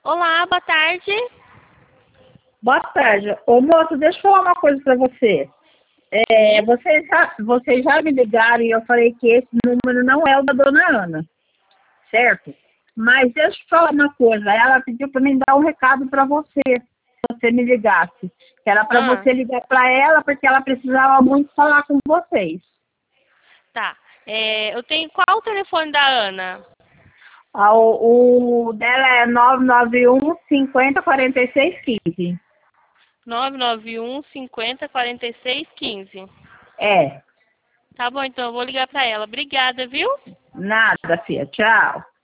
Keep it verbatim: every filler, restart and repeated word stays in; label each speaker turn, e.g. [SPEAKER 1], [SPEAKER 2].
[SPEAKER 1] Olá, boa tarde.
[SPEAKER 2] Boa tarde. Ô, moço, deixa eu falar uma coisa pra você. É,
[SPEAKER 1] Sim?
[SPEAKER 2] vocês, já, vocês já me ligaram e eu falei que esse número não é o da dona Ana, certo? Mas deixa eu falar uma coisa. Ela pediu para mim dar um recado para você, se você me ligasse. Que era para
[SPEAKER 1] Ah,
[SPEAKER 2] você ligar para ela, porque ela precisava muito falar com vocês.
[SPEAKER 1] tá. É, eu tenho qual o telefone da Ana?
[SPEAKER 2] Ah, O, o dela é nove nove um, cinquenta, quarenta e seis, quinze.
[SPEAKER 1] nove nove um, cinquenta, quarenta e seis, quinze.
[SPEAKER 2] É,
[SPEAKER 1] Tá bom, então eu vou ligar pra ela. Obrigada, viu?
[SPEAKER 2] nada, filha. Tchau.